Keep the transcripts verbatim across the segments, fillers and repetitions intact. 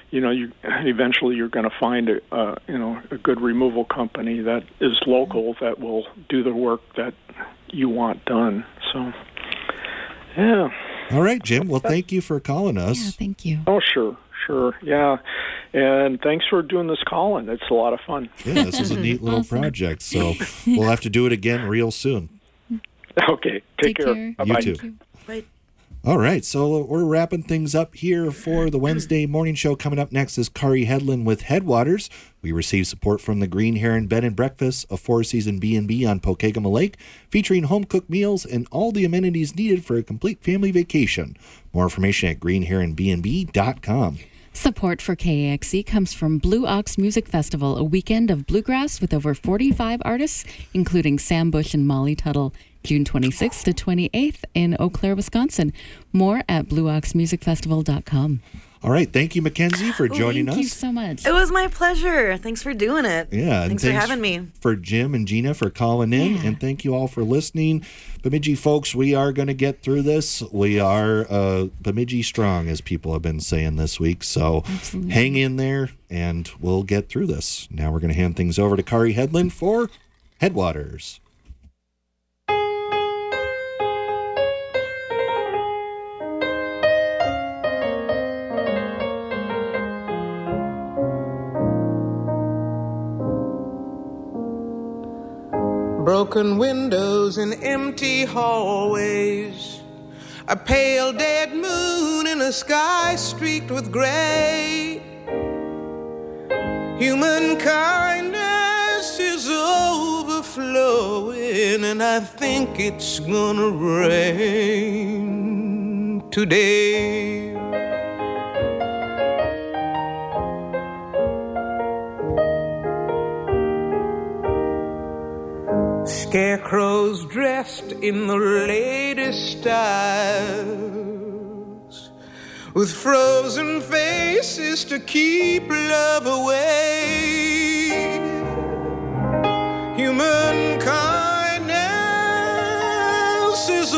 you know, you eventually you're going to find a, uh, you know, a good removal company that is local that will do the work that you want done. So, yeah. All right, Jim. Well, thank you for calling us. Yeah, thank you. Oh, sure, sure, yeah. And thanks for doing this calling. It's a lot of fun. Yeah, this is a neat little Awesome. project. So we'll have to do it again real soon. Okay, take, Take care. care. Bye-bye. You too. Thank you. Right. All right, so we're wrapping things up here for the Wednesday morning show. Coming up next is Kari Headland with Headwaters. We receive support from the Green Heron Bed and Breakfast, a four-season B and B on Pokegama Lake, featuring home-cooked meals and all the amenities needed for a complete family vacation. More information at green heron b and b dot com. Support for K A X E comes from Blue Ox Music Festival, a weekend of bluegrass with over forty-five artists, including Sam Bush and Molly Tuttle, June twenty-sixth to twenty-eighth in Eau Claire, Wisconsin. More at blue ox music festival dot com. All right, thank you, Mackenzie, for joining Thank us. you so much. It was my pleasure. Thanks for doing it. Yeah, and Thanks, for having me. For Jim and Gina for calling in, Yeah. and thank you all for listening. Bemidji folks, we are going to get through this. We are uh, Bemidji strong, as people have been saying this week. So Absolutely. hang in there, and we'll get through this. Now we're going to hand things over to Kari Headland for Headwaters. Broken windows and empty hallways, a pale dead moon in a sky streaked with gray. Human kindness is overflowing, and I think it's gonna rain today. Scarecrows dressed in the latest styles, with frozen faces to keep love away. Human kindness is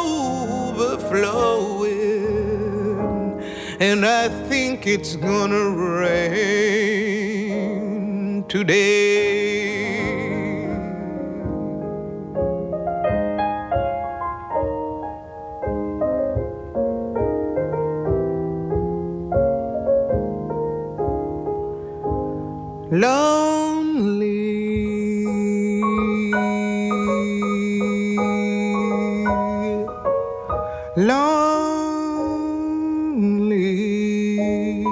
overflowing, and I think it's gonna rain today. Lonely, lonely,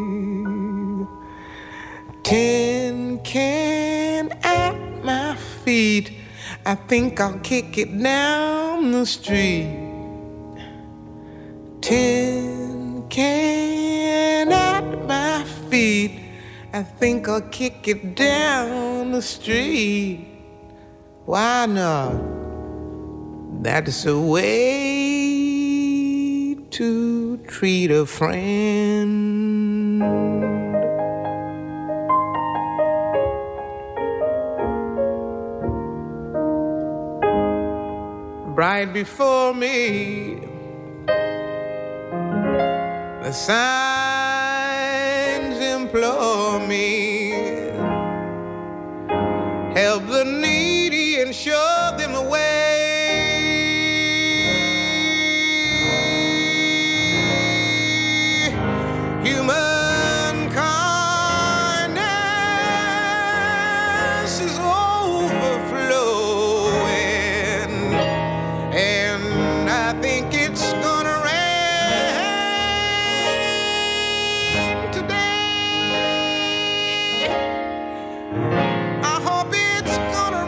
tin can at my feet. I think I'll kick it down the street. Tin can at my feet. I think I'll kick it down the street. Why not? That's a way to treat a friend. Right before me, the signs implore me, help the needy and show them the way. Human kindness is overflowing, and I think it's gonna rain today. I hope it's gonna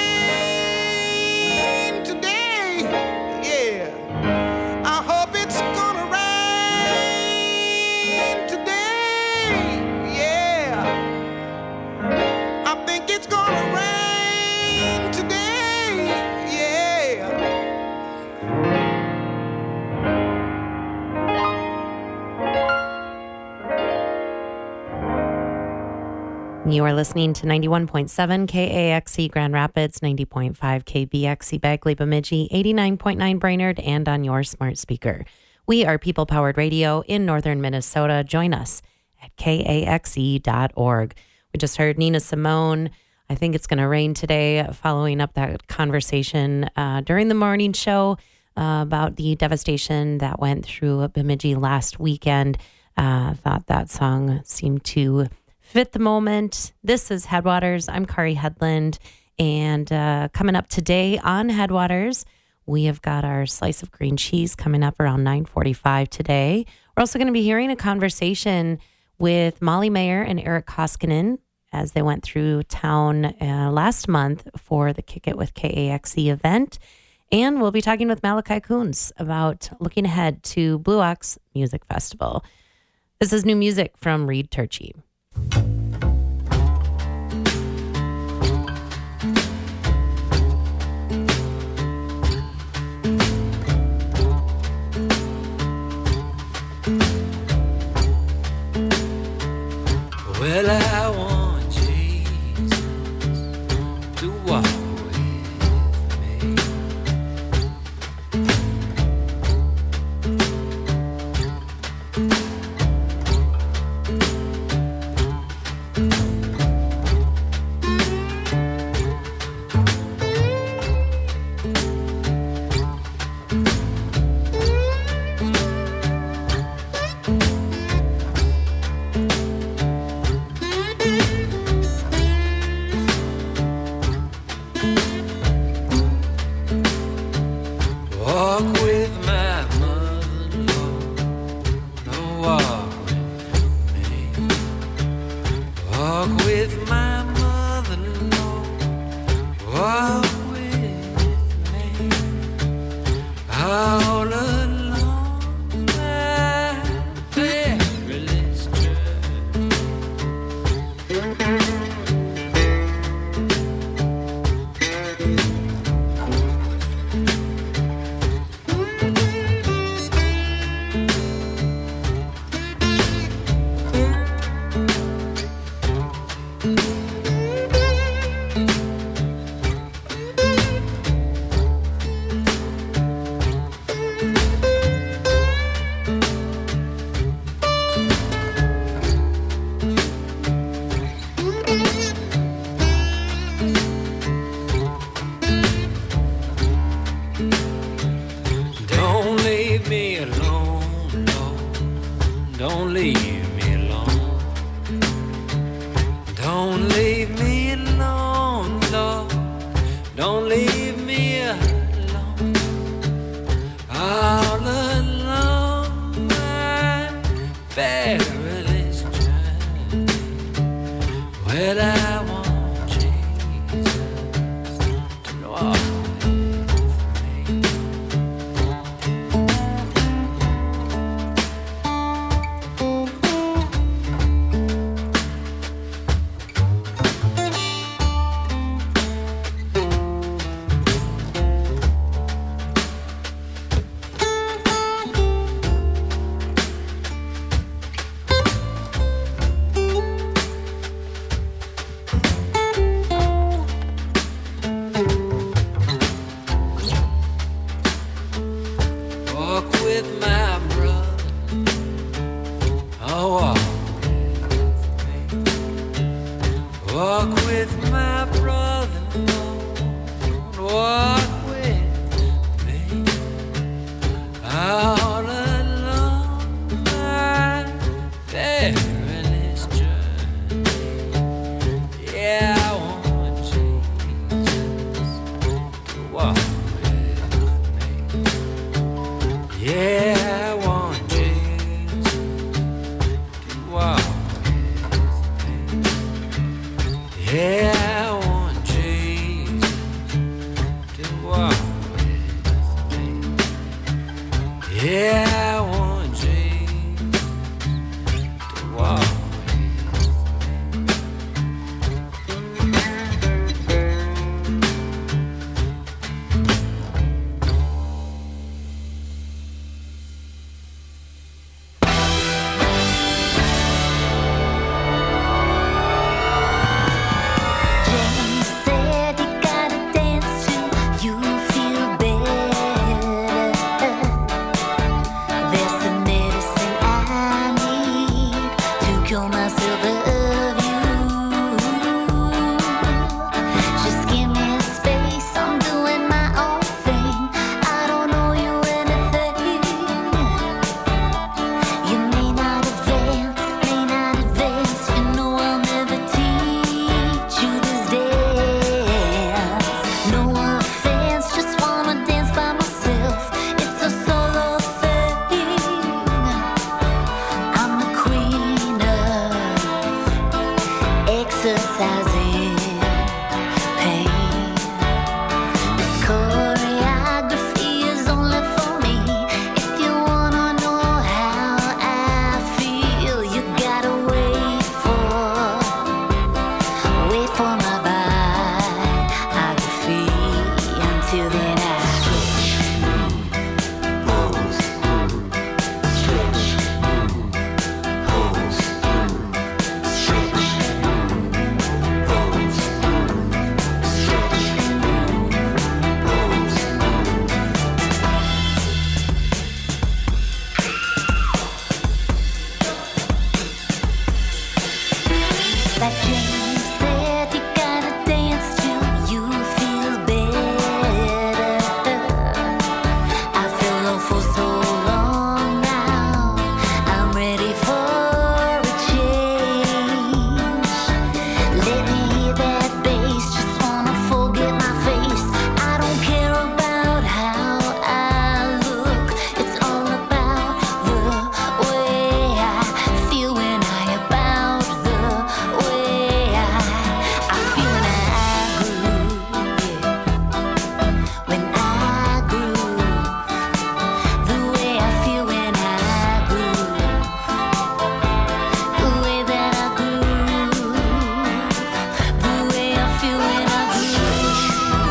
rain today. Yeah, I hope it's gonna rain today. Yeah, I think it's gonna rain today. Yeah. You are listening to ninety-one point seven K A X E Grand Rapids, ninety point five K B X E Bagley Bemidji, eighty-nine point nine Brainerd, and on your smart speaker. We are People Powered Radio in northern Minnesota. Join us at K A X E dot org. We just heard Nina Simone. I think it's going to rain today, following up that conversation uh, during the morning show uh, about the devastation that went through Bemidji last weekend. I uh, thought that song seemed to fit the moment. This is Headwaters. I'm Kari Headland. And uh, coming up today on Headwaters, we have got our slice of green cheese coming up around nine forty-five today. We're also going to be hearing a conversation with Molly Mayer and Eric Koskinen as they went through town uh, last month for the Kick It with K A X E event. And we'll be talking with Malachi Coons about looking ahead to Blue Ox Music Festival. This is new music from Reed Turchi. Well, I want Jesus to walk with me. for myself of you. Just give me space, I'm doing my own thing. I don't know you anything. You may not advance, may not advance. You know I'll never teach you this dance. No offense, just wanna dance by myself. It's a solo thing. I'm the queen of exercising pain. This choreography is only for me. If you wanna know how I feel, you gotta wait for, wait for my biography. Until then I like James said, you gotta dance till you feel better. I feel low for so long now. I'm ready for a change. Let me hear that bass, just wanna forget my face. I don't care about how I look. It's all about the way I feel when I about the way I I feel when I groove, yeah. When I groove, the way I feel when I groove, the way that I groove, the way I feel when I groove,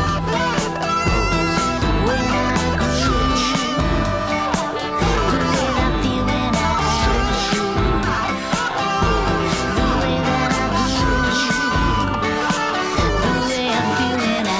when I groove, the way I feel when I groove, the way that I groove, the way I feel when I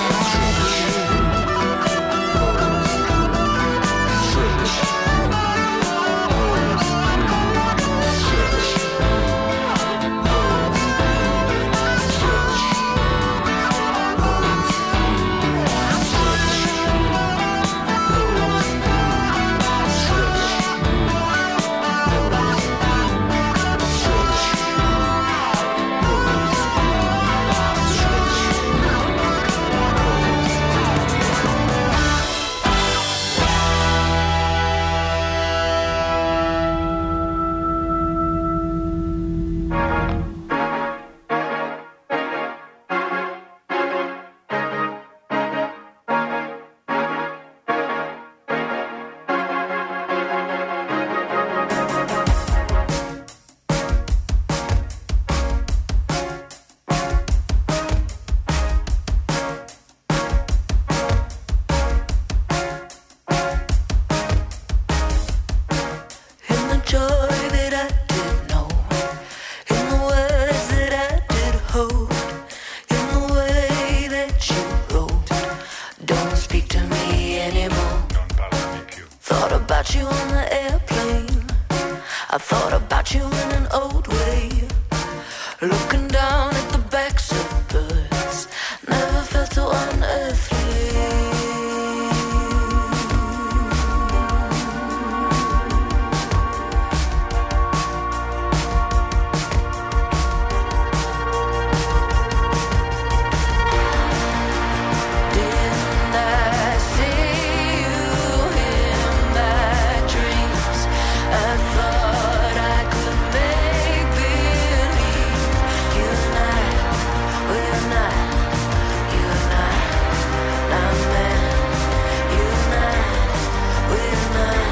in the joy that I did know, in the words that I did hold, in the way that you wrote, don't speak to me anymore. Thought about you on the airplane, I thought about you in an old way, looking down at the backs of birds, never felt so unearthly. Didn't I see you in my dreams? I thought I could make believe you and I, well you're not, you and I, not man, you and I, we're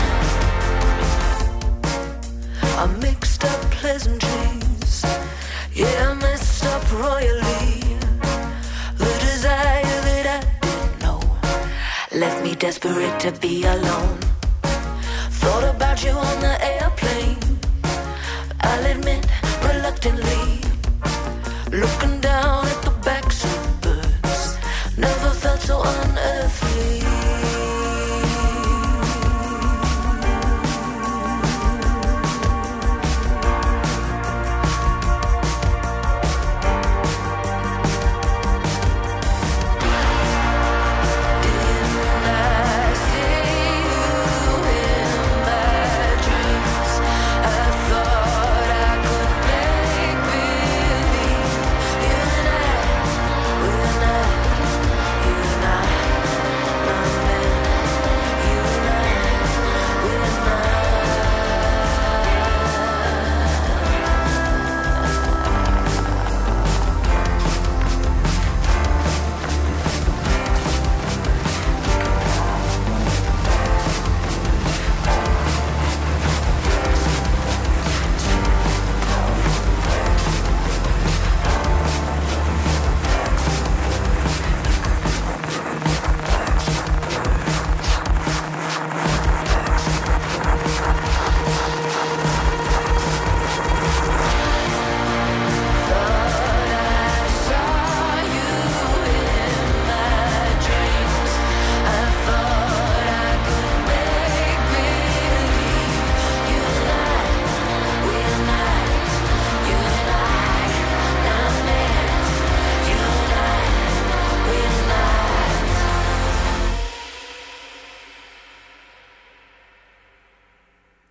not. I mixed up pleasantries, yeah I messed up royally. The desire that I didn't know left me desperate to be alone. Thought about you on the airplane, I'll admit reluctantly, looking down at the backs of birds, never felt so unearthly.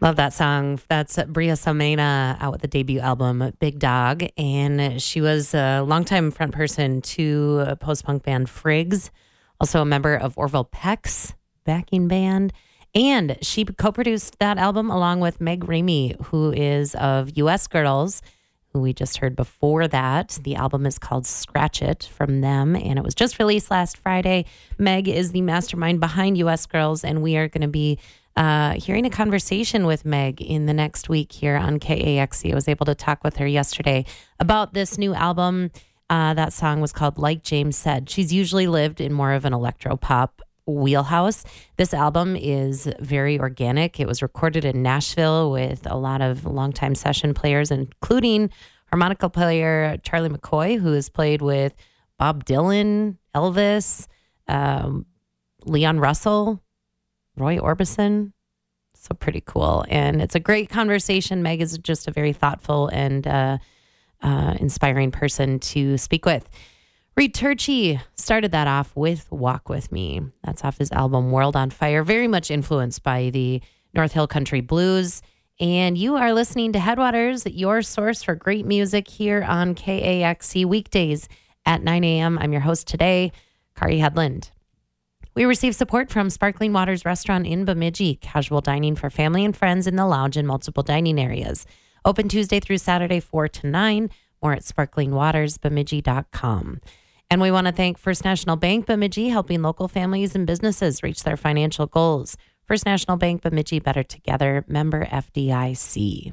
Love that song. That's Bria Somena out with the debut album, Big Dog. And she was a longtime front person to a post-punk band Friggs, also a member of Orville Peck's backing band. And she co-produced that album along with Meg Ramey, who is of U S Girls, who we just heard before that. The album is called Scratch It from them, and it was just released last Friday. Meg is the mastermind behind U S Girls, and we are going to be uh, hearing a conversation with Meg in the next week here on K A X C. I was able to talk with her yesterday about this new album. Uh, that song was called Like James Said. She's usually lived in more of an electro-pop wheelhouse. This album is very organic. It was recorded in Nashville with a lot of longtime session players, including harmonica player Charlie McCoy, who has played with Bob Dylan, Elvis, um, Leon Russell, Roy Orbison. So pretty cool. And it's a great conversation. Meg is just a very thoughtful and uh, uh, inspiring person to speak with. Reed Turchi started that off with Walk With Me. That's off his album World on Fire, very much influenced by the North Hill Country Blues. And you are listening to Headwaters, your source for great music here on K A X C weekdays at nine a.m. I'm your host today, Kari Headland. We receive support from Sparkling Waters Restaurant in Bemidji, casual dining for family and friends in the lounge and multiple dining areas. Open Tuesday through Saturday, four to nine. More at sparkling waters bemidji dot com. And we want to thank First National Bank Bemidji, helping local families and businesses reach their financial goals. First National Bank Bemidji, better together, member F D I C.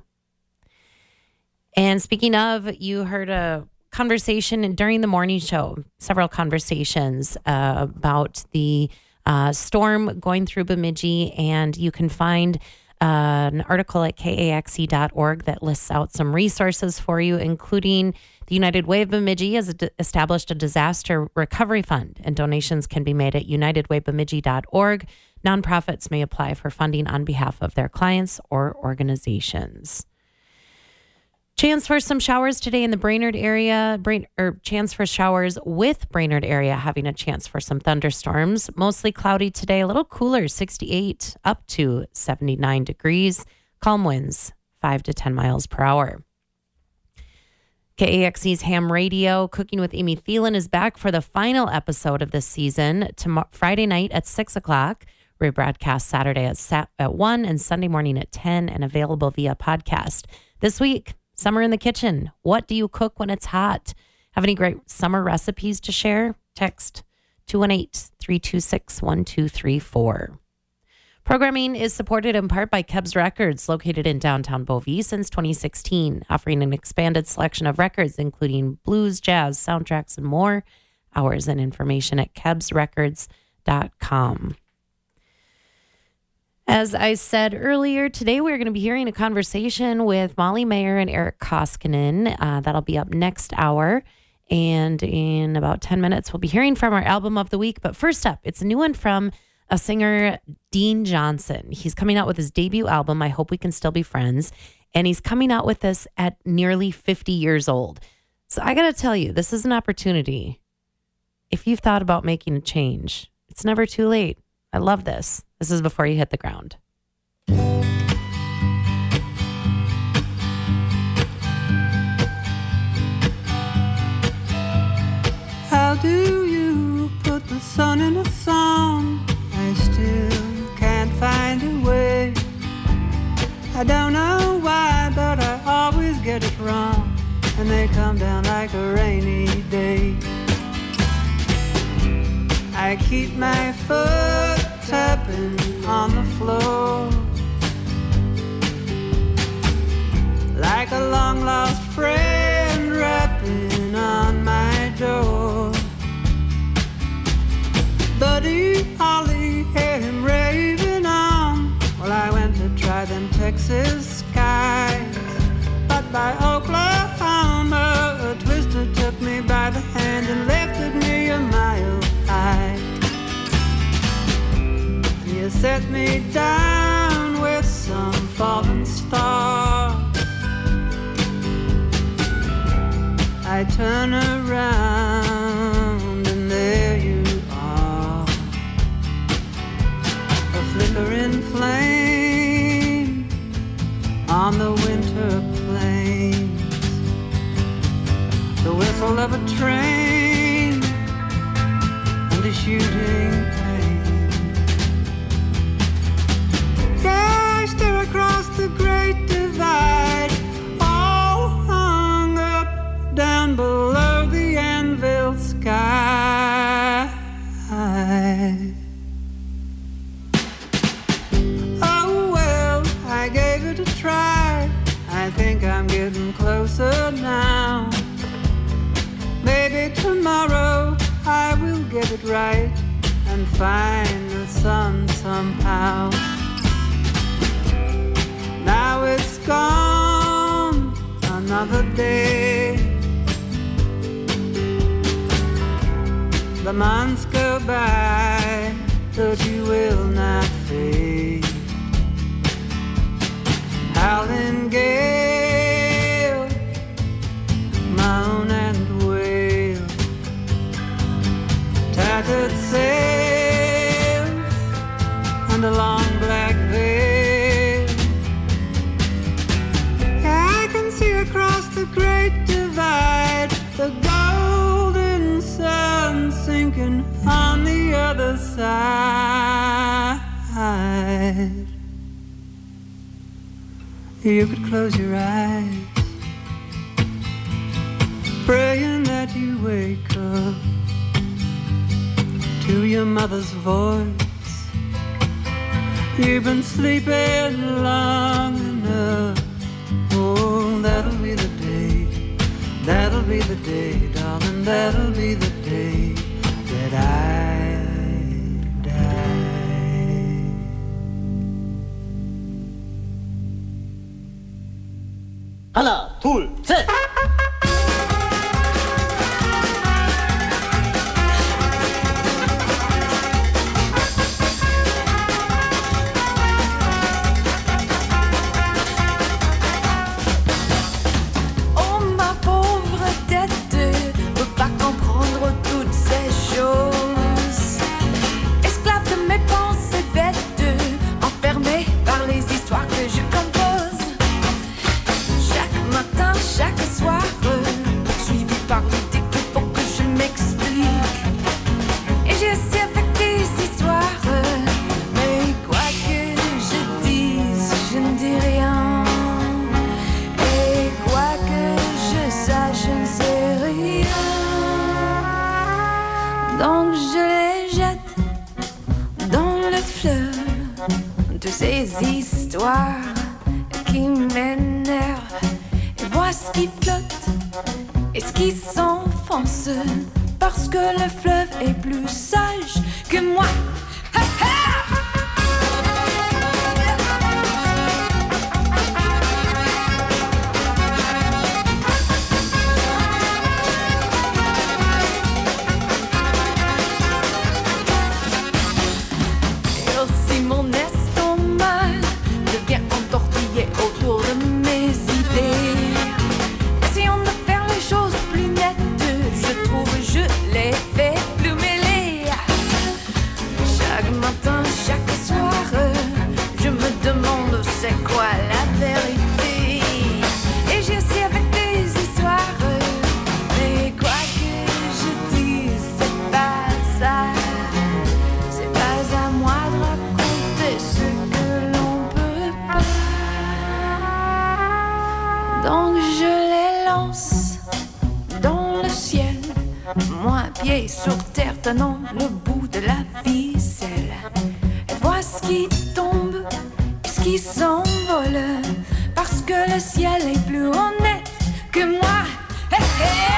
And speaking of, you heard a conversation during the morning show, several conversations uh, about the uh, storm going through Bemidji, and you can find uh, an article at K A X C dot org that lists out some resources for you, including the United Way of Bemidji has established a disaster recovery fund, and donations can be made at united way bemidji dot org. Nonprofits may apply for funding on behalf of their clients or organizations. Chance for some showers today in the Brainerd area, Brain, or chance for showers with Brainerd area having a chance for some thunderstorms. Mostly cloudy today, a little cooler, sixty-eight up to seventy-nine degrees. Calm winds, five to ten miles per hour. K A X C's Ham Radio, Cooking with Amy Thielen, is back for the final episode of this season, tomorrow, Friday night at six o'clock. Rebroadcast Saturday at, sat- at one and Sunday morning at ten, and available via podcast. This week, Summer in the Kitchen. What do you cook when it's hot? Have any great summer recipes to share? Text two one eight, three two six, one two three four. Programming is supported in part by Kebs Records, located in downtown Beauvais since twenty sixteen, offering an expanded selection of records, including blues, jazz, soundtracks, and more. Hours and information at kebs records dot com. As I said earlier, today we're going to be hearing a conversation with Molly Mayer and Eric Koskinen. Uh, that'll be up next hour. And in about ten minutes, we'll be hearing from our album of the week. But first up, it's a new one from a singer, Dean Johnson. He's coming out with his debut album, I Hope We Can Still Be Friends. And he's coming out with this at nearly fifty years old. So I got to tell you, this is an opportunity. If you've thought about making a change, it's never too late. I love this. This is Before You Hit the Ground. How do you put the sun in a song? I still can't find a way. I don't know why, but I always get it wrong, and they come down like a rainy day. I keep my foot tapping on the floor like a long lost friend rapping on my door. Buddy Holly, hear him raving on. Well, I went to try them Texas skies, but by Oklahoma a twister took me by the hand and lifted me a mile high. You set me down with some fallen stars. I turn around and there you are, a flickering flame on the winter plains, the whistle of a train and a shooting pain. Yeah, I stare across the great divide, all hung up down below the anvil sky. Oh well, I gave it a try. I think I'm getting closer now. Maybe tomorrow I will get it right and find the sun somehow. Now it's gone, another day. The months go by, but you will not fade. Howling gale, moan and wail, tattered sails and a long black veil. I can see across the great divide the golden sun sinking on the other side. You could close your eyes, praying that you wake up to your mother's voice. You've been sleeping long enough. Oh, that'll be the day, that'll be the day, darling, that'll be the day that I 하나, 둘, 셋! Oh ma pauvre tête, peut pas comprendre toutes ces choses. Esclave de mes pensées bêtes, enfermée par les histoires que je compose. Chaque soir, poursuivi par l'idée qu'il faut que je m'explique. Et j'essaie avec des histoires, mais quoi que je dise, je ne dis rien. Et quoi que je sache, je ne sais rien. Donc je les jette dans le fleuve de ces histoires qui m'énervent. Vois ce qui flotte et ce qui s'enfonce, parce que le fleuve est plus sage que moi. Ha, ha! Et aussi mon estomac devient entortillé autour de mes idées. Les faits plus mêlés. Chaque matin, chaque soir, je me demande c'est quoi la vérité. Et j'essaie avec des histoires, mais quoi que je dise, c'est pas ça. C'est pas à moi de raconter ce que l'on peut pas. Donc je les lance dans le ciel, moi pied sur terre tenant le bout de la ficelle. Et vois ce qui tombe, ce qui s'envole, parce que le ciel est plus honnête que moi. Hey, hey!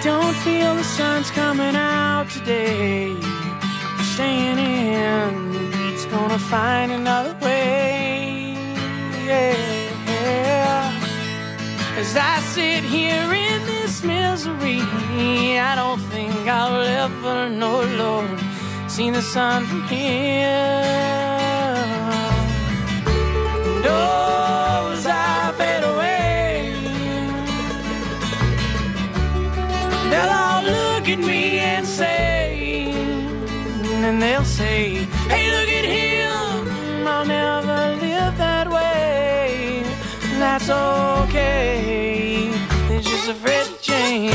don't feel the sun's coming out today, staying in, it's gonna find another way. Yeah. As I sit here in this misery, I don't think I'll ever know, Lord, see the sun from here. And oh, as I fade away, they'll all look at me and say, and they'll say, hey, look at him, I'll never live that way. That's okay, they're just afraid to change.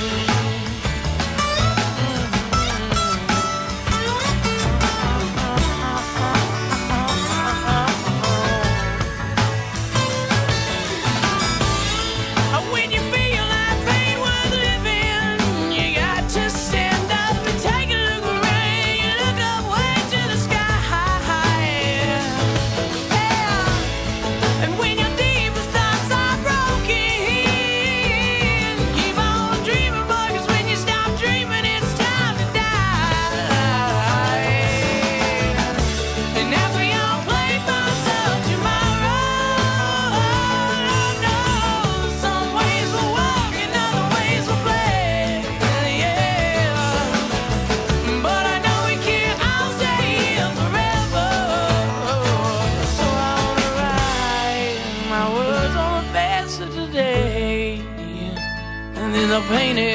Painted.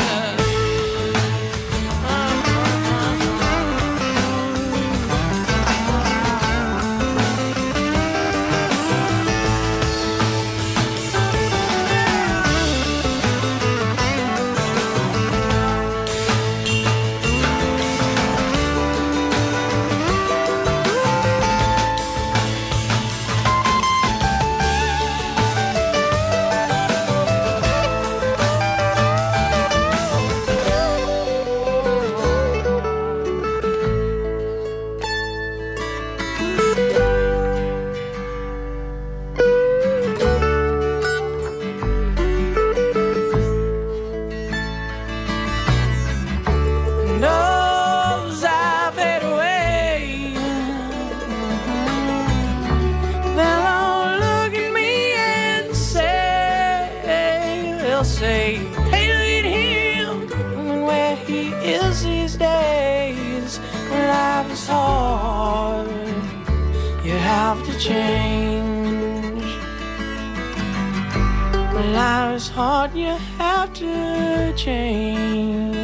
Say, hey, look at him, and where he is these days. Life is hard, you have to change. Life is hard, you have to change.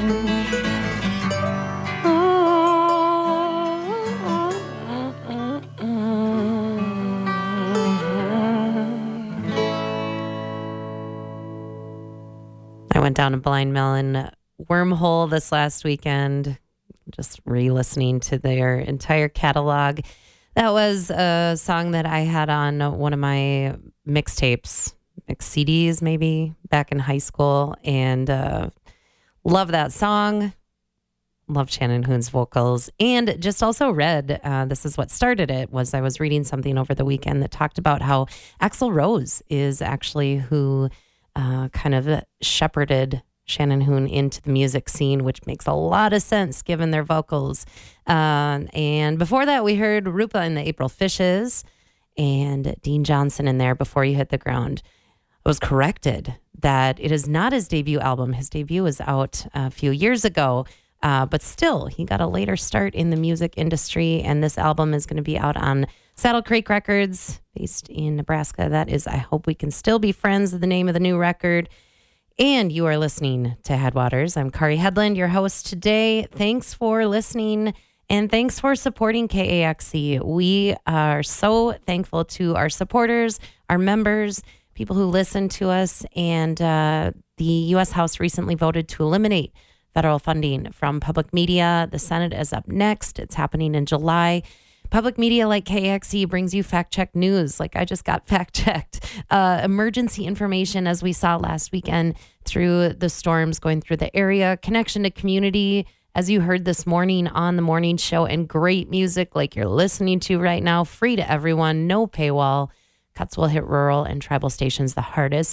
I went down a Blind Melon wormhole this last weekend, just re-listening to their entire catalog. That was a song that I had on one of my mixtapes, mix C Ds maybe, back in high school, and uh, love that song. Love Shannon Hoon's vocals, and just also read, uh, this is what started it, was I was reading something over the weekend that talked about how Axl Rose is actually who Uh, kind of shepherded Shannon Hoon into the music scene, which makes a lot of sense given their vocals. Uh, and before that, we heard Rupa and the April Fishes and Dean Johnson in there, Before You Hit the Ground. I was corrected that it is not his debut album. His debut was out a few years ago, uh, but still, he got a later start in the music industry, and this album is going to be out on Saddle Creek Records, based in Nebraska. That is I Hope We Can Still Be Friends, the name of the new record. And you are listening to Headwaters. I'm Kari Headland, your host today. Thanks for listening, and thanks for supporting K A X C. We are so thankful to our supporters, our members, people who listen to us, and uh, the U S House recently voted to eliminate federal funding from public media. The Senate is up next. It's happening in July. Public media like K A X C brings you fact-check news, like I just got fact-checked. Uh, emergency information, as we saw last weekend through the storms going through the area. Connection to community, as you heard this morning on the morning show. And great music like you're listening to right now. Free to everyone, no paywall. Cuts will hit rural and tribal stations the hardest.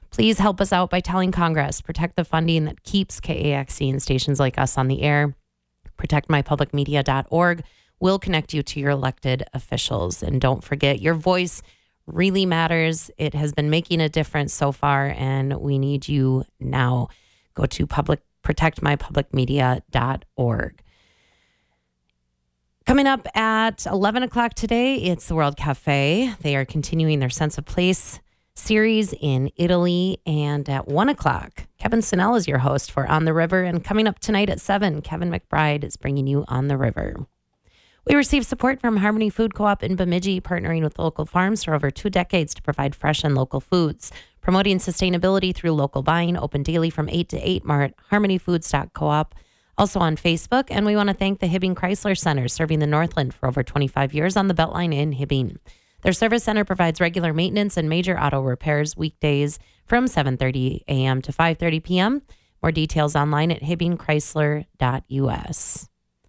Please help us out by telling Congress, protect the funding that keeps K A X C and stations like us on the air. protect my public media dot org will connect you to your elected officials. And don't forget, your voice really matters. It has been making a difference so far, and we need you now. Go to public protect my public media dot org. Coming up at eleven o'clock today, it's the World Cafe. They are continuing their Sense of Place series in Italy. And at one o'clock, Kevin Sinnell is your host for On the River. And coming up tonight at seven, Kevin McBride is bringing you On the River. We receive support from Harmony Food Co-op in Bemidji, partnering with local farms for over two decades to provide fresh and local foods. Promoting sustainability through local buying, open daily from eight to eight, more at harmony foods dot coop. Also on Facebook. And we want to thank the Hibbing Chrysler Center, serving the Northland for over twenty-five years on the Beltline in Hibbing. Their service center provides regular maintenance and major auto repairs weekdays from seven thirty a.m. to five thirty p.m. More details online at hibbing chrysler dot u s.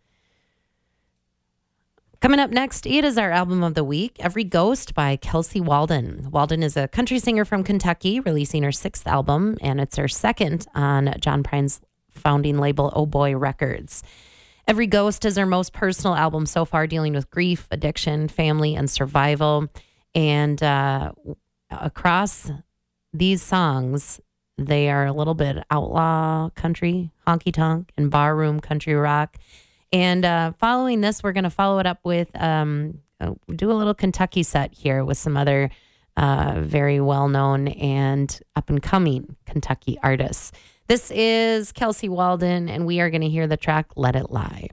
Coming up next, it is our album of the week, Every Ghost by Kelsey Walden. Walden is a country singer from Kentucky, releasing her sixth album, and it's her second on John Prine's founding label, Oh Boy Records. Every Ghost is her most personal album so far, dealing with grief, addiction, family, and survival. And uh, across these songs, they are a little bit outlaw country, honky-tonk, and barroom country rock. And uh, following this, we're going to follow it up with, um, uh, do a little Kentucky set here with some other uh, very well-known and up-and-coming Kentucky artists. This is Kelsey Walden, and we are going to hear the track Let It Lie.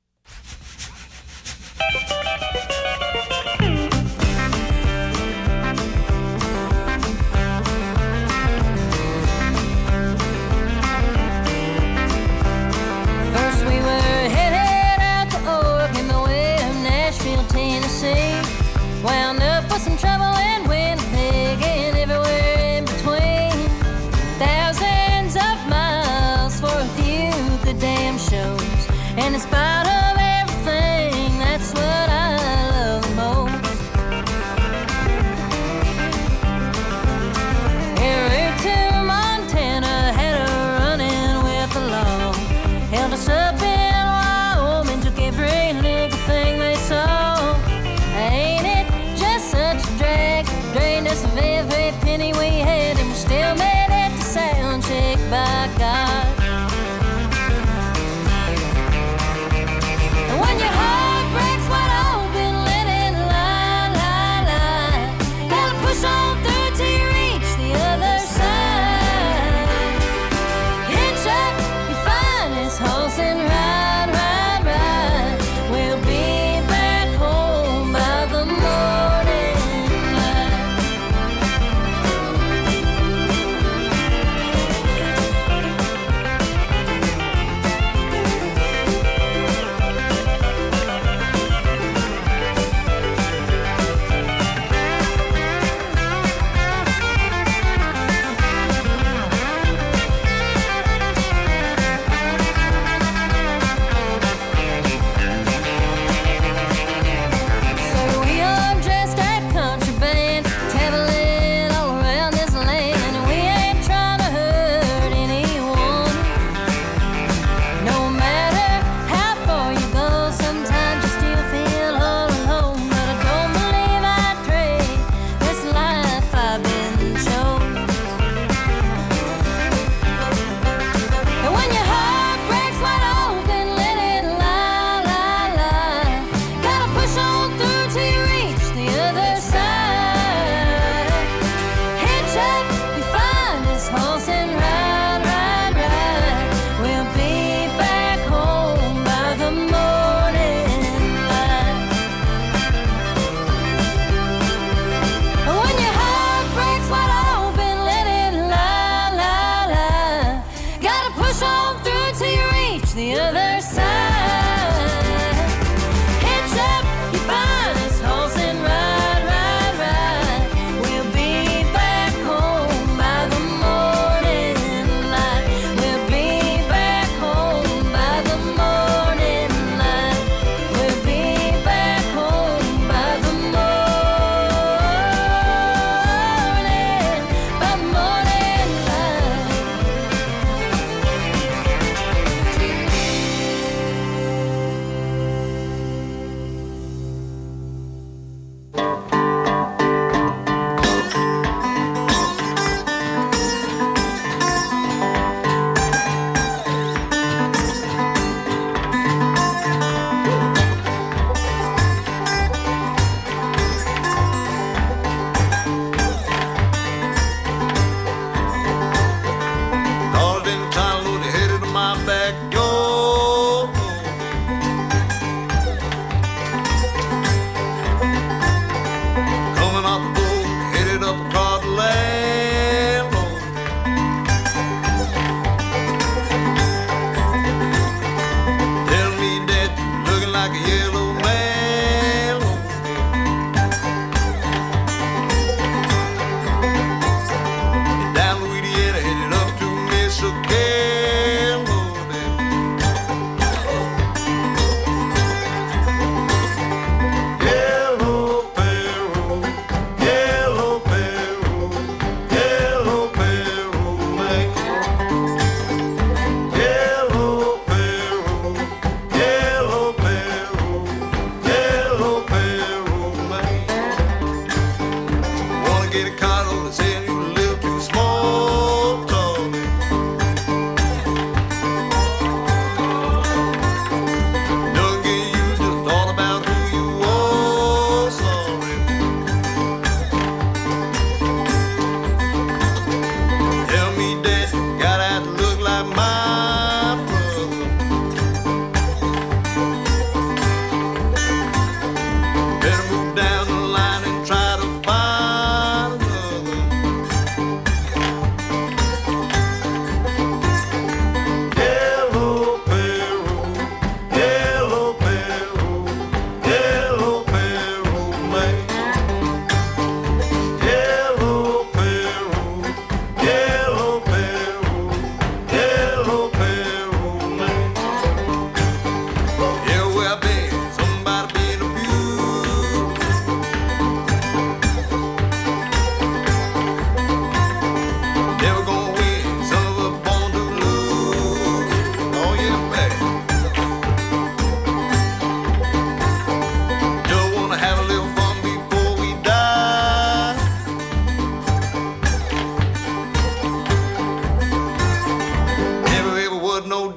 First we were headed out to Oregon, the way of Nashville, Tennessee. Wound up with some trouble in Winnipeg and everywhere in between. Thousands of miles for a few good damn shows. And in spite of everything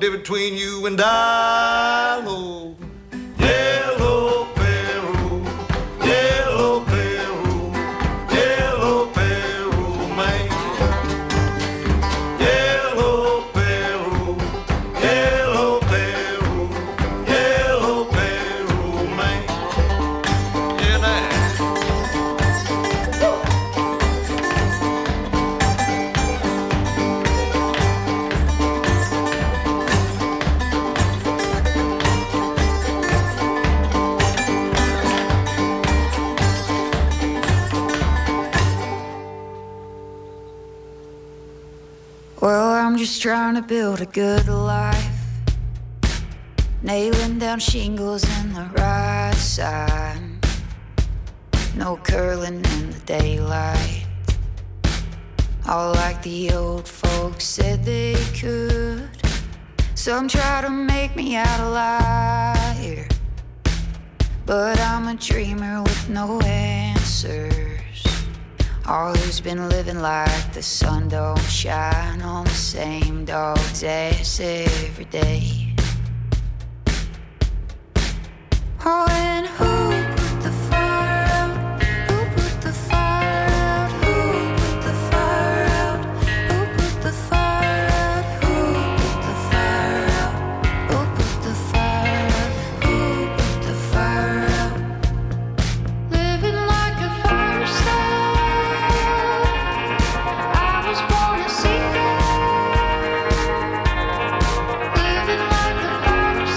difference between you and I. Oh, yellow Peru, yellow Peru, yellow Peru, man. Yellow Peru, yellow Peru, yellow Peru, man. Yeah, now. Well, I'm just trying to build a good life, nailing down shingles in the right side, no curling in the daylight, all like the old folks said they could. Some try to make me out a liar, but I'm a dreamer with no answers. All who's been living like the sun don't shine on the same dog's ass every day. Oh, and who put the fire out? Who put the fire out? Who put the fire out? Who put the fire out? Who put the fire out? Who put the fire out? Who put the fire out? Living like a fire star. I was born a seeker. Living like a fire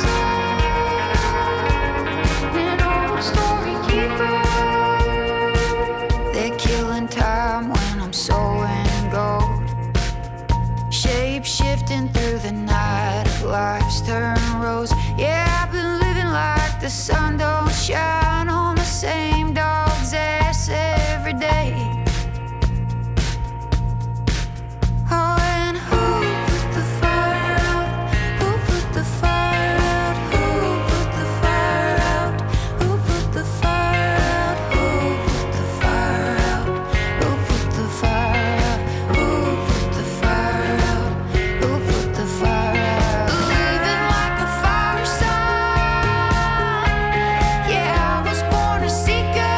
star. An old story keeper. They're killing time when I'm sowing gold, shape shifting through the night of life's turn rose. Yeah, I've been living like the sun don't shine on the same dog's ass every day. Oh, and who put the fire out? Who put the fire out? Who put the fire out? Who put the fire out? Who put the fire out? Who put the fire out? Who put the fire out? Who put the fire out? Living like a fire sign. Yeah, I was born a seeker.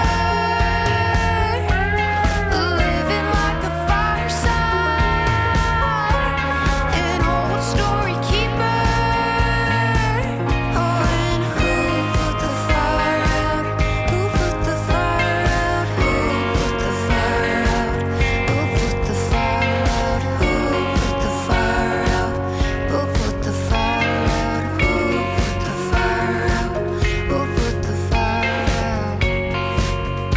Living like a fire sign. An old story keeper. Oh, and who put the fire out? Who put the fire out? Who put the fire out? Who put the fire out? Who put the fire out? Who put the fire out? Who put the fire out? Who put the fire out?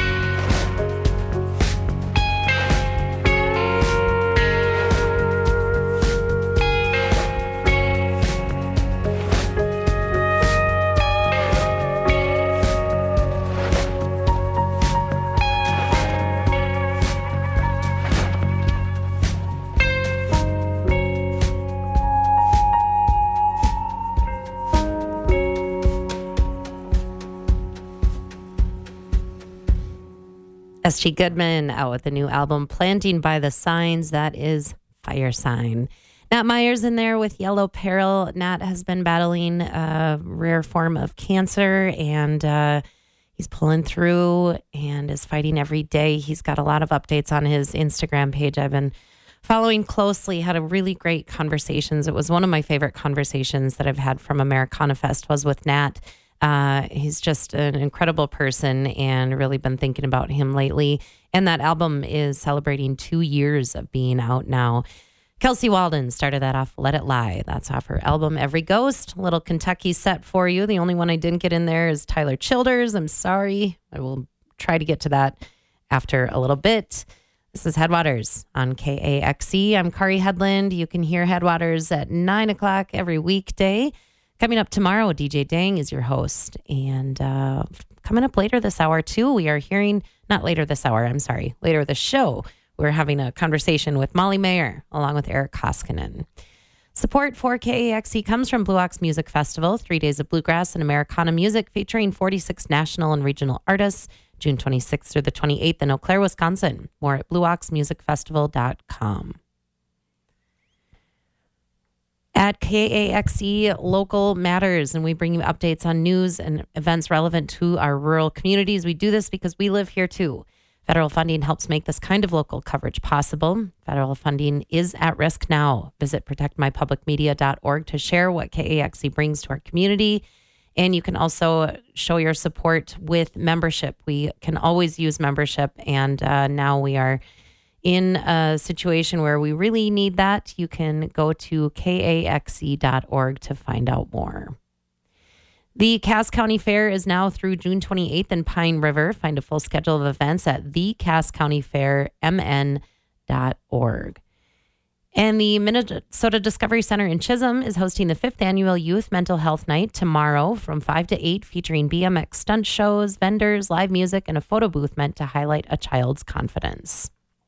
S G Goodman out with the new album, Planting by the Signs. That is Fire Sign. Nat Myers in there with Yellow Peril. Nat has been battling a rare form of cancer, and uh, he's pulling through and is fighting every day. He's got a lot of updates on his Instagram page. I've been following closely, had a really great conversations. It was one of my favorite conversations that I've had from Americana Fest was with Nat. Uh, he's just an incredible person and really been thinking about him lately. And that album is celebrating two years of being out now. Kelsey Walden started that off, Let It Lie. That's off her album, Every Ghost. Little Kentucky set for you. The only one I didn't get in there is Tyler Childers. I'm sorry. I will try to get to that after a little bit. This is Headwaters on K A X E. I'm Kari Headland. You can hear Headwaters at nine o'clock every weekday. Coming up tomorrow, D J Dang is your host. And uh, coming up later this hour, too, we are hearing, not later this hour, I'm sorry, later this show, we're having a conversation with Molly Mayer along with Eric Koskinen. Support for K A X E comes from Blue Ox Music Festival, three days of bluegrass and Americana music featuring forty-six national and regional artists, June twenty-sixth through the twenty-eighth in Eau Claire, Wisconsin. More at blue ox music festival dot com. At K A X E, Local Matters, and we bring you updates on news and events relevant to our rural communities. We do this because we live here too. Federal funding helps make this kind of local coverage possible. Federal funding is at risk now. Visit protect my public media dot org to share what K A X E brings to our community. And you can also show your support with membership. We can always use membership, and uh, now we are in a situation where we really need that. You can go to K A X E dot org to find out more. The Cass County Fair is now through June twenty-eighth in Pine River. Find a full schedule of events at the Cass County Fair M N dot org. And the Minnesota Discovery Center in Chisholm is hosting the fifth annual Youth Mental Health Night tomorrow from five to eight, featuring B M X stunt shows, vendors, live music, and a photo booth meant to highlight a child's confidence.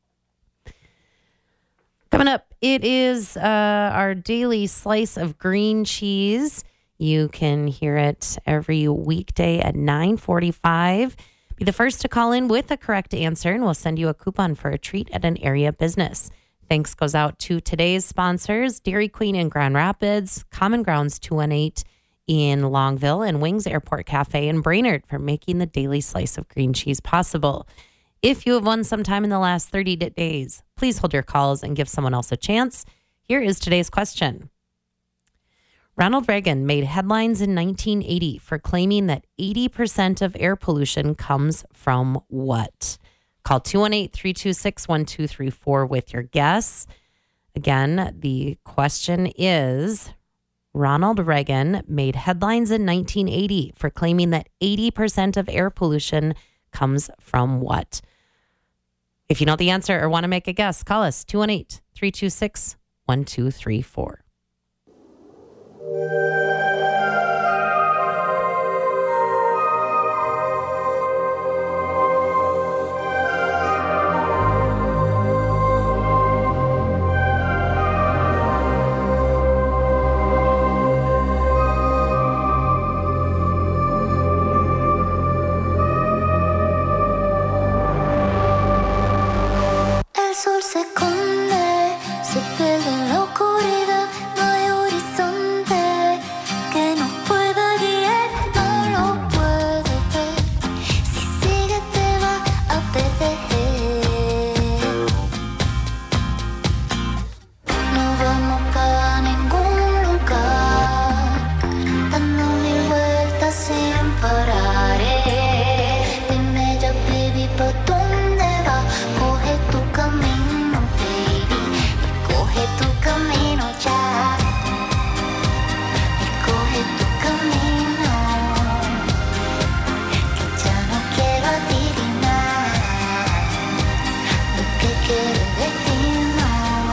Coming up, it is uh, our daily slice of green cheese. You can hear it every weekday at nine forty-five. Be the first to call in with a correct answer, and we'll send you a coupon for a treat at an area business. Thanks goes out to today's sponsors, Dairy Queen in Grand Rapids, Common Grounds two one eight in Longville, and Wings Airport Cafe in Brainerd for making the daily slice of green cheese possible. If you have won sometime in the last thirty days, please hold your calls and give someone else a chance. Here is today's question. Ronald Reagan made headlines in nineteen eighty for claiming that eighty percent of air pollution comes from what? Call two one eight, three two six, one two three four with your guess. Again, the question is, Ronald Reagan made headlines in nineteen eighty for claiming that eighty percent of air pollution comes from what? If you know the answer or want to make a guess, call us two one eight, three two six, one two three four. El sol se esconde, se pierde en la oscuridad, no hay horizonte que nos pueda guiar, no lo puedo ver, si sigue te va a perder. No vamos para ningún lugar, dando mil vueltas sin parar. eh. Dime ya, baby, ¿pa' dónde va? Coge tu camino, baby, coge tu camino ya, coge tu camino, que ya no quiero adivinar lo que quiere el destino.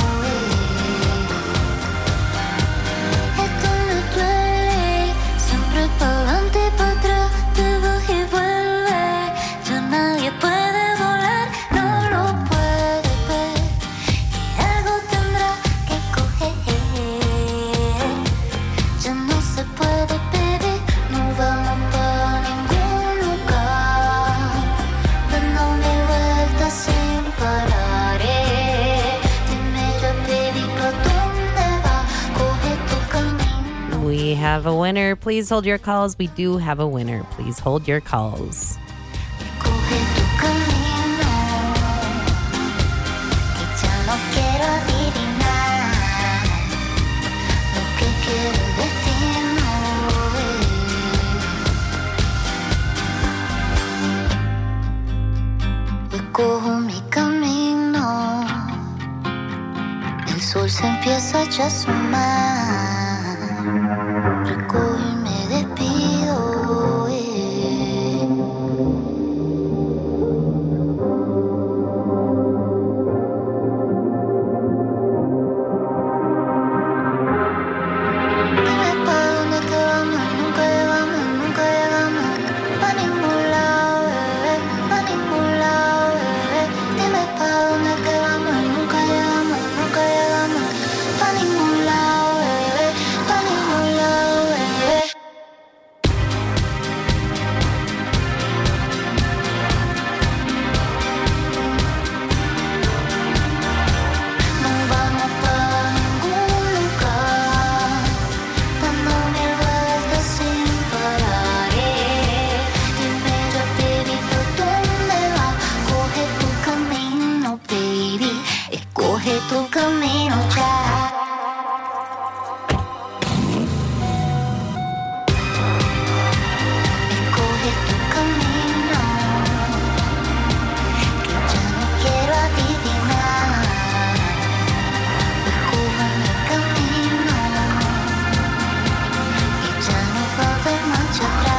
Esto no duele, siempre para adelante y para atrás, te vas y vuelves, ya nadie puede volar, no lo puede ver, y algo tendrá que coger. Ya no se puede, baby, no vamos para ningún lugar, dando mil vueltas sin parar. eh. Dime ya, baby, ¿pa' dónde va? Coge tu camino. We have a winner. Please hold your calls. We do have a winner. Please hold your calls. Coge tu camino, que ya no quiero adivinar lo que quiere el destino. Yo cojo mi camino, el sol se empieza ya a asomar, recojo y me despido. eh. Dime pa' dónde que vamos, nunca llegamos, nunca llegamos pa' ningún lado, bebé, pa' ningún lado, bebé. Dime pa' dónde que vamos, nunca llegamos, nunca llegamos pa' ningún lado, bebé, pa' ningún lado, bebé. tu camino ya. Escoge tu camino, que ya no quiero adivinar. Escoge mi camino, y ya no va a haber marcha atrás.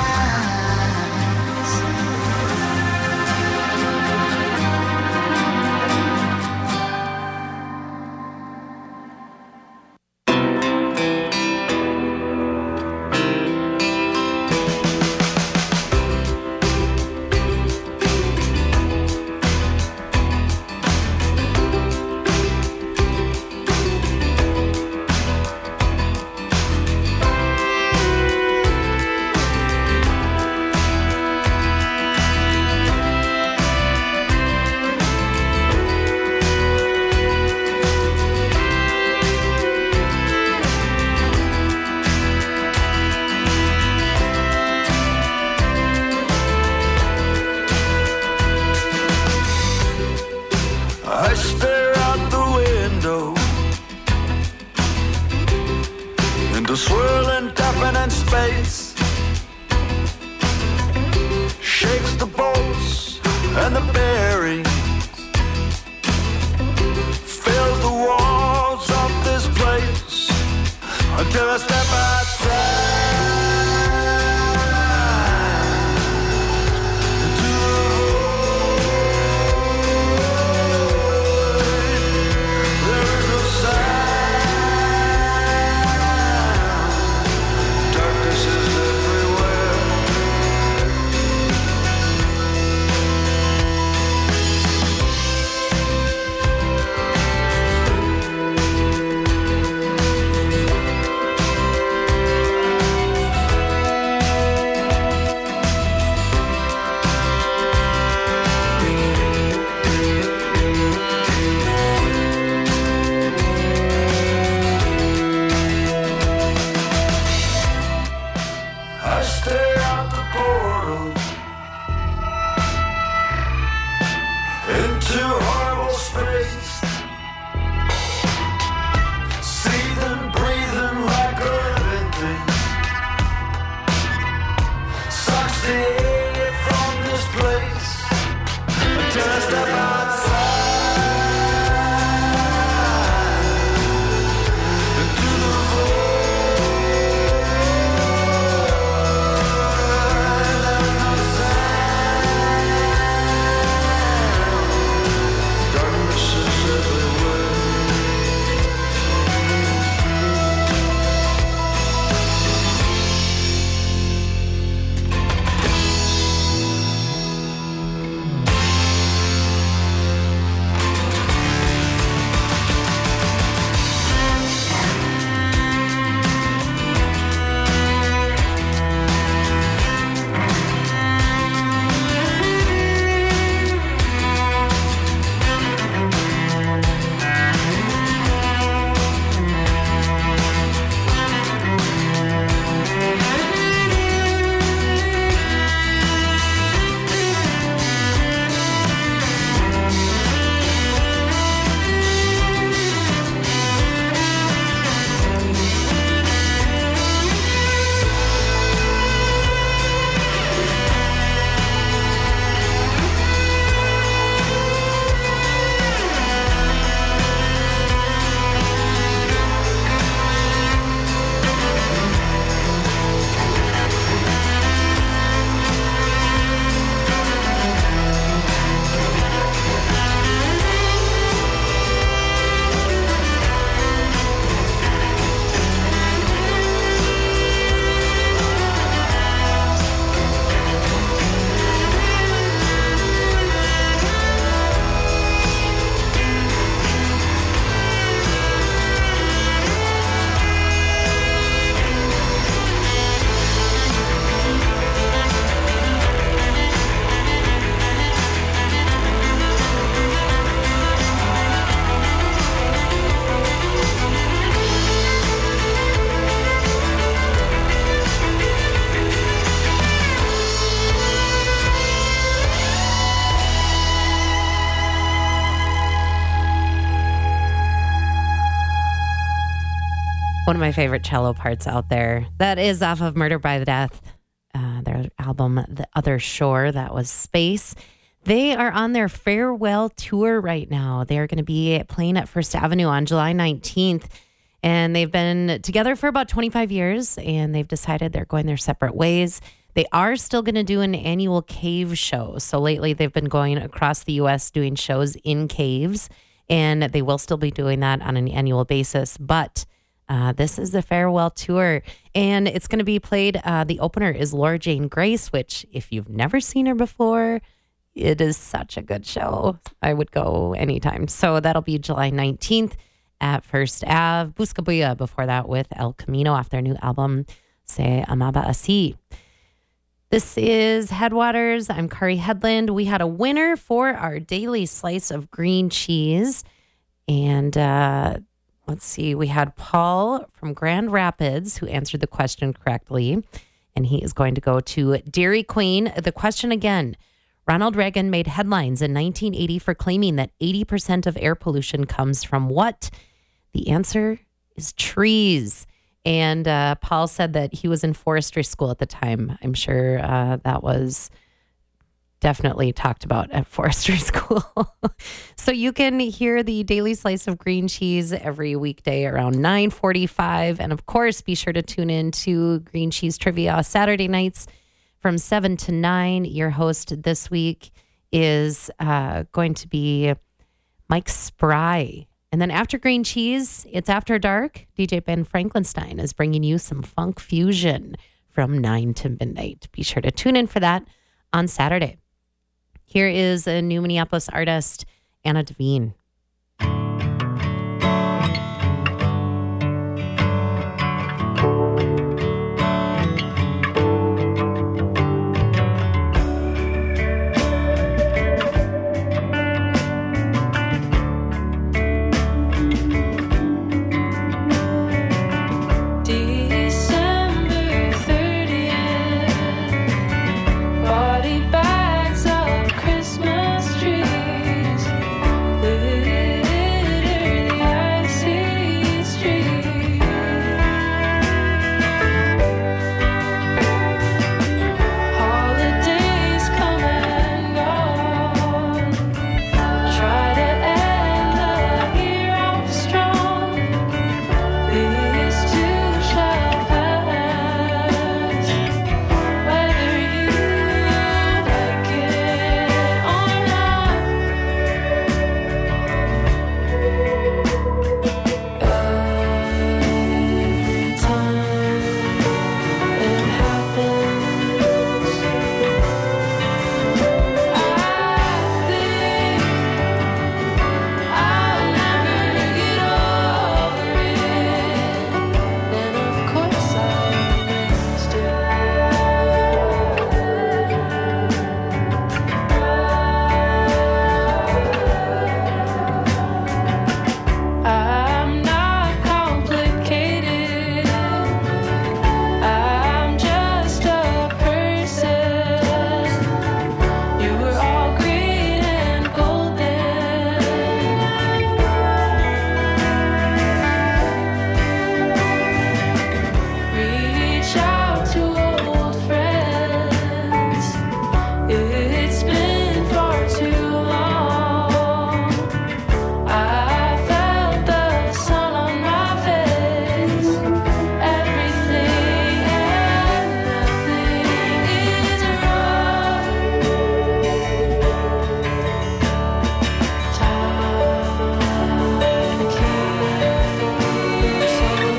I stare out the window into swirling, deafening space. Shakes the bolts and the bearings, fills the walls of this place until I step outside. One of my favorite cello parts out there. That is off of Murder by the Death, uh, their album, The Other Shore. That was Space. They are on their farewell tour right now. They're going to be playing at First Avenue on July nineteenth. And they've been together for about twenty-five years, and they've decided they're going their separate ways. They are still going to do an annual cave show. So lately they've been going across the U S doing shows in caves, and they will still be doing that on an annual basis. But Uh, this is the farewell tour, and it's going to be played. Uh, the opener is Laura Jane Grace, which if you've never seen her before, it is such a good show. I would go anytime. So that'll be July nineteenth at First Ave. Buscabulla before that with El Camino off their new album, Se Amaba Así. This is Headwaters. I'm Kari Headland. We had a winner for our daily slice of green cheese, and uh let's see. We had Paul from Grand Rapids who answered the question correctly, and he is going to go to Dairy Queen. The question again, Ronald Reagan made headlines in nineteen eighty for claiming that eighty percent of air pollution comes from what? The answer is trees. And uh, Paul said that he was in forestry school at the time. I'm sure uh, that was definitely talked about at forestry school. So you can hear the Daily Slice of Green Cheese every weekday around nine forty-five. And of course, be sure to tune in to Green Cheese Trivia Saturday nights from seven to nine. Your host this week is uh, going to be Mike Spry. And then after Green Cheese, it's After Dark. D J Ben Franklinstein is bringing you some funk fusion from nine to midnight. Be sure to tune in for that on Saturday. Here is a new Minneapolis artist, Anna Devine.